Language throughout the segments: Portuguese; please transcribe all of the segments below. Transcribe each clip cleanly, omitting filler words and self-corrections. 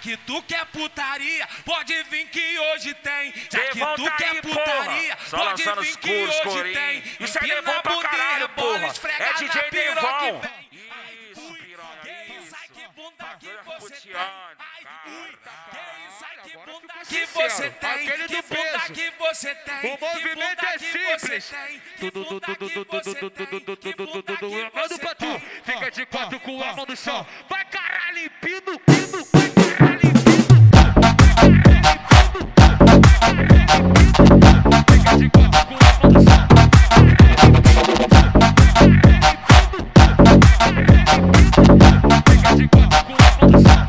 que tu quer putaria, pode vir que hoje tem. Já que Devon tu tá quer aí, putaria, porra. Só pode lançando vir os que curos, hoje corinho. tem. Isso é Empina Devon a pra bunda e caralho, rebola, porra. esfrega É na DJ piroca Devon. e vem. Isso, piranha, Que isso, ai, que bunda que você tem. Luciano, Ai, ui, que isso, ai, que Agora bunda ficou que sincero. você tem. Aquele Que do bunda peso. que você tem. O movimento é simples. Manda pra tu. Fica de quatro com a mão no chão. Vai caralho, limpino, pino. Vai caralho, limpino. Fica de quatro com a mão no chão. Fica de quatro com a mão no chão.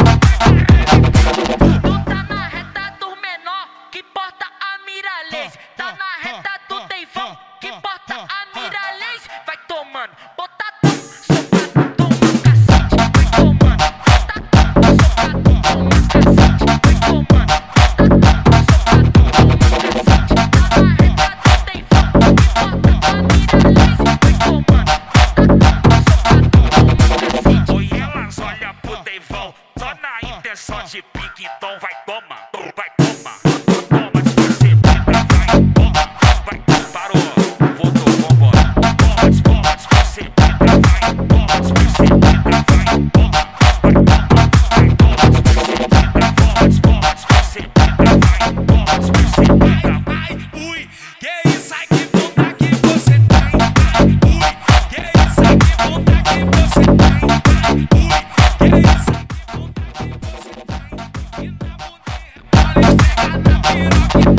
Tu tá na reta do menor, que porta a Miralês. Tá na reta do Deivão, que porta a Miralês. Vai tomando, botadão, socado, toma cacete. Vai tomando, botadão, socado, toma cacete. Vai tomando, botadão, socado, toma cacete. Tá na reta do Deivão, que porta a Miralês. Vai tomando, botadão, socado, toma cacete. Oi, elas olham pro Devon, só na intenção de pique, então vai tomar, vai tomar. Toma de percebida, vai tomar, vai tomar. Parou, voltou, vambora. Toma de percebida, vai, toma de percebida, vai tomar, vai tomar. Vai toma de percebida, toma de percebida, vai, toma de percebida. Ai, ui, que isso, ai, que bunda que você tem. Ai, ui, que isso, ai, que bunda que você tem. Ai, ui, que isso, ai, que bunda que você tem. E na bunda, olha, esfrega na piroca.